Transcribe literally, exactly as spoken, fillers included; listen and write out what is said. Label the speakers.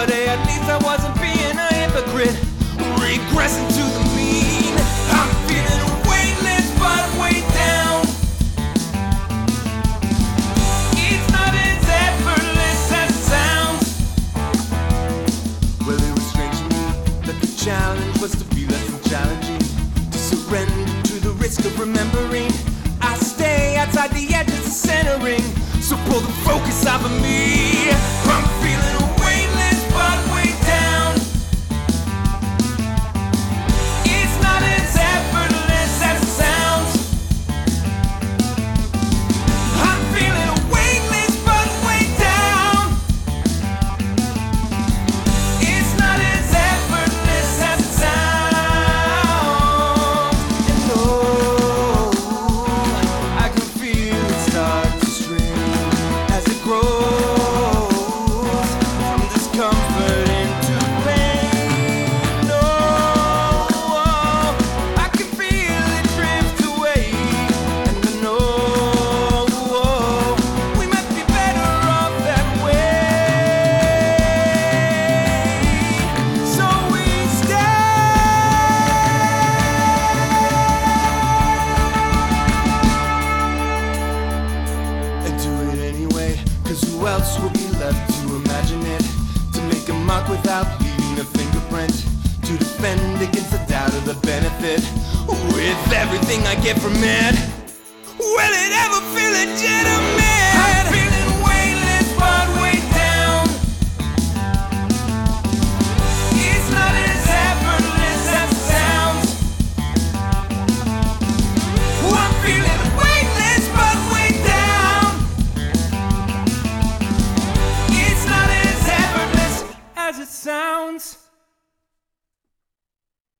Speaker 1: but hey, at least I wasn't being a hypocrite, regressing to the mean. I'm feeling weightless but way down. It's not as effortless as it sounds. Well, it was strange to me that the challenge was to be less than challenging, to surrender to the risk of remembering. I stay outside the edges of centering, so pull the focus off of me. I'm feeling weightless but way down. It's not as effortless as it sounds. I'm feeling weightless but way down. It's not as effortless as it sounds. And oh, I can feel it start to stream as it grows from discomfort into pain. No, I can feel it drift away, and I know we might be better off that way. So we stay and do it anyway, 'cause who else will be left to imagine it, to make a mark without leaving a fingerprint, to defend against the doubt of the benefit, with everything I get from it? Will it ever feel legitimate? I'm feeling weightless but way down. It's not as effortless as it sounds. I'm feeling weightless but way down. It's not as effortless as it sounds.